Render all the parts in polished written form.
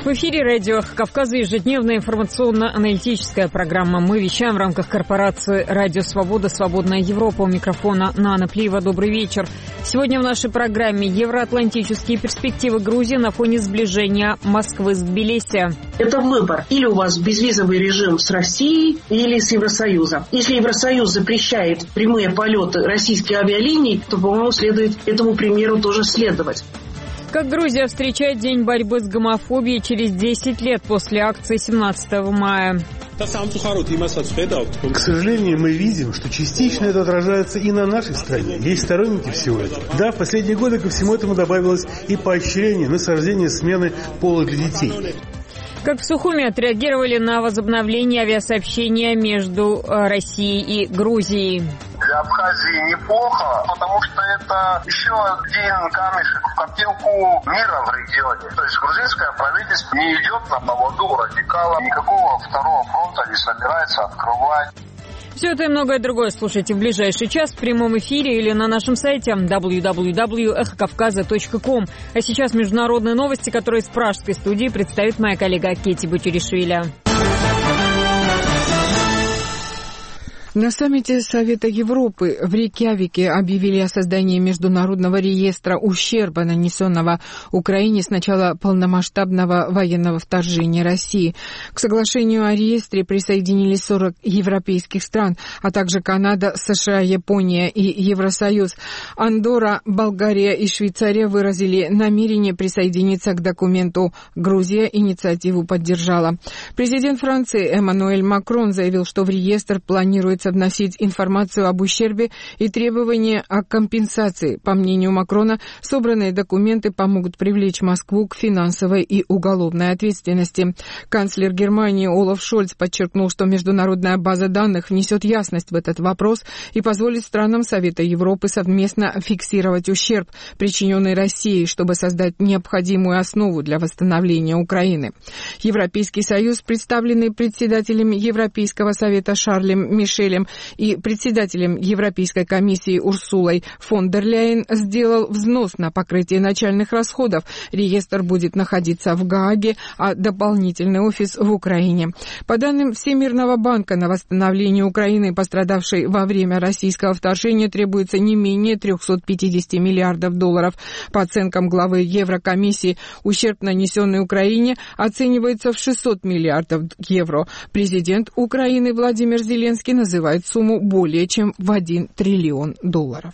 В эфире радио «Кавказа» ежедневная информационно-аналитическая программа. Мы вещаем в рамках корпорации «Радио Свобода. Свободная Европа». У микрофона Нана Плиева. Добрый вечер. Сегодня в нашей программе евроатлантические перспективы Грузии на фоне сближения Москвы с Тбилиси. Это выбор. Или у вас безвизовый режим с Россией, или с Евросоюзом. Если Евросоюз запрещает прямые полеты российских авиалиний, то, по-моему, следует этому примеру тоже следовать. Как Грузия встречает День борьбы с гомофобией через 10 лет после акции 17 мая? К сожалению, мы видим, что частично это отражается и на нашей стране. Есть сторонники всего этого. Да, в последние годы ко всему этому добавилось и поощрение насаждения смены пола для детей. Как в Сухуми отреагировали на возобновление авиасообщения между Россией и Грузией? Для Абхазии неплохо, потому что это еще один камешек в копилку мира в регионе. То есть грузинское правительство не идет на поводу у радикалов, никакого второго фронта не собирается открывать. Все это и многое другое слушайте в ближайший час в прямом эфире или на нашем сайте www.эхокавказа.ком. А сейчас международные новости, которые с пражской студии представит моя коллега Кетти Бутюришвили. На саммите Совета Европы в Рейкьявике объявили о создании международного реестра ущерба, нанесенного Украине с начала полномасштабного военного вторжения России. К соглашению о реестре присоединились 40 европейских стран, а также Канада, США, Япония и Евросоюз. Андорра, Болгария и Швейцария выразили намерение присоединиться к документу. Грузия инициативу поддержала. Президент Франции Эммануэль Макрон заявил, что в реестр планируется вносить информацию об ущербе и требования о компенсации. По мнению Макрона, собранные документы помогут привлечь Москву к финансовой и уголовной ответственности. Канцлер Германии Олаф Шольц подчеркнул, что международная база данных внесет ясность в этот вопрос и позволит странам Совета Европы совместно фиксировать ущерб, причиненный Россией, чтобы создать необходимую основу для восстановления Украины. Европейский Союз, представленный председателем Европейского Совета Шарлем Мишелем и председателем Европейской комиссии Урсулой фон дер Ляйен, сделал взнос на покрытие начальных расходов. Реестр будет находиться в Гааге, а дополнительный офис в Украине. По данным Всемирного банка, на восстановление Украины, пострадавшей во время российского вторжения, требуется не менее 350 миллиардов долларов. По оценкам главы Еврокомиссии, ущерб, нанесенный Украине, оценивается в 600 миллиардов евро. Президент Украины Владимир Зеленский называет сумму более чем в 1 триллион долларов.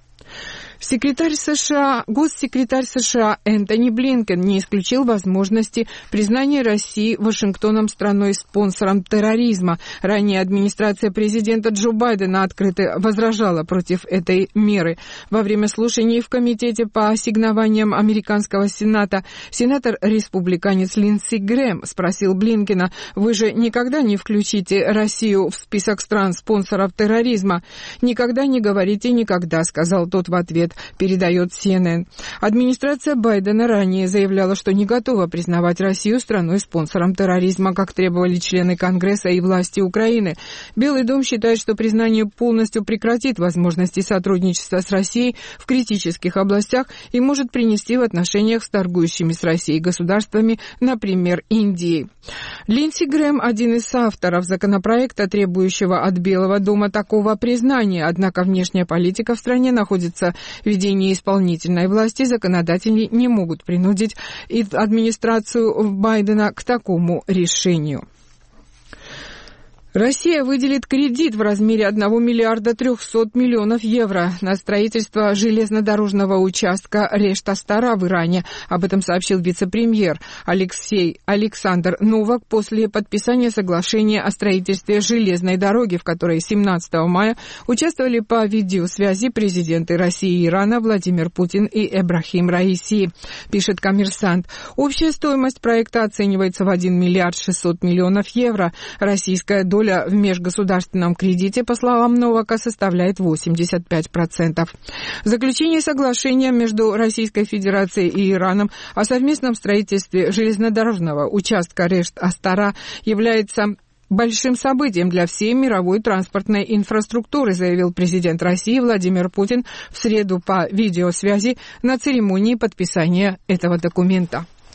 Госсекретарь США Энтони Блинкен не исключил возможности признания России Вашингтоном страной-спонсором терроризма. Ранее администрация президента Джо Байдена открыто возражала против этой меры. Во время слушаний в Комитете по ассигнованиям американского Сената сенатор-республиканец Линдси Грэм спросил Блинкена: «Вы же никогда не включите Россию в список стран-спонсоров терроризма?» «Никогда не говорите никогда», — сказал тот в ответ. Передает CNN. Администрация Байдена ранее заявляла, что не готова признавать Россию страной-спонсором терроризма, как требовали члены Конгресса и власти Украины. Белый дом считает, что признание полностью прекратит возможности сотрудничества с Россией в критических областях и может принести в отношениях с торгующими с Россией государствами, например, Индией. Линдси Грэм – один из авторов законопроекта, требующего от Белого дома такого признания, однако внешняя политика в стране находится в ведении исполнительной власти, законодатели не могут принудить администрацию Байдена к такому решению. Россия выделит кредит в размере 1 миллиарда 300 миллионов евро на строительство железнодорожного участка Решт-Астара в Иране. Об этом сообщил вице-премьер Александр Новак после подписания соглашения о строительстве железной дороги, в которой 17 мая участвовали по видеосвязи президенты России и Ирана Владимир Путин и Эбрахим Раиси, пишет «Коммерсант». Общая стоимость проекта оценивается в 1 миллиард 600 миллионов евро. Российская доля в межгосударственном кредите, по словам Новака, составляет 85%. Заключение соглашения между Российской Федерацией и Ираном о совместном строительстве железнодорожного участка Решт-Астара является большим событием для всей мировой транспортной инфраструктуры, заявил президент России Владимир Путин в среду по видеосвязи на церемонии подписания этого документа.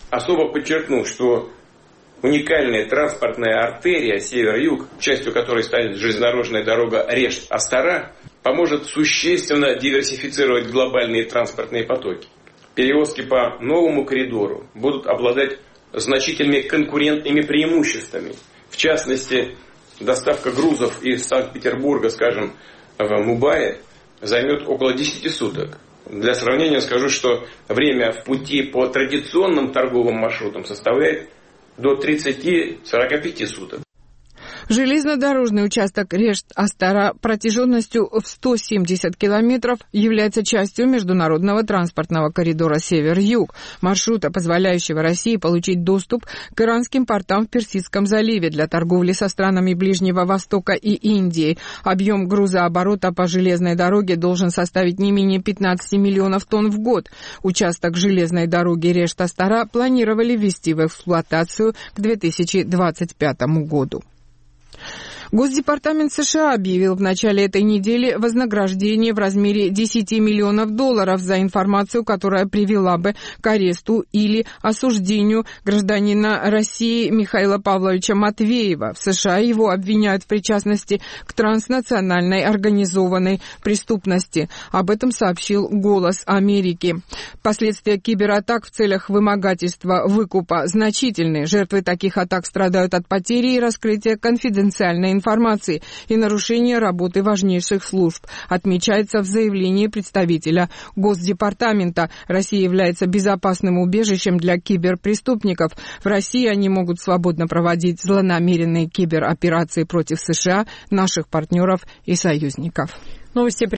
особо подчеркну, что уникальная транспортная артерия север-юг, частью которой станет железнодорожная дорога Решт-Астара, поможет существенно диверсифицировать глобальные транспортные потоки. Перевозки по новому коридору будут обладать значительными конкурентными преимуществами. В частности, доставка грузов из Санкт-Петербурга, скажем, в Мубае займет около 10 суток. Для сравнения скажу, что время в пути по традиционным торговым маршрутам составляет до 30-45 суток. Железнодорожный участок Решт-Астара протяженностью в 170 километров является частью международного транспортного коридора Север-Юг, маршрута, позволяющего России получить доступ к иранским портам в Персидском заливе для торговли со странами Ближнего Востока и Индии. Объем грузооборота по железной дороге должен составить не менее 15 миллионов тонн в год. Участок железной дороги Решт-Астара планировали ввести в эксплуатацию к 2025 году. Госдепартамент США объявил в начале этой недели вознаграждение в размере $10 миллионов за информацию, которая привела бы к аресту или осуждению гражданина России Михаила Павловича Матвеева. В США его обвиняют в причастности к транснациональной организованной преступности. Об этом сообщил «Голос Америки». Последствия кибератак в целях вымогательства выкупа значительны. Жертвы таких атак страдают от потери и раскрытия конфиденциальной информации и нарушения работы важнейших служб, отмечается в заявлении представителя Госдепартамента. Россия является безопасным убежищем для киберпреступников. В России они могут свободно проводить злонамеренные кибероперации против США, наших партнеров и союзников. Новости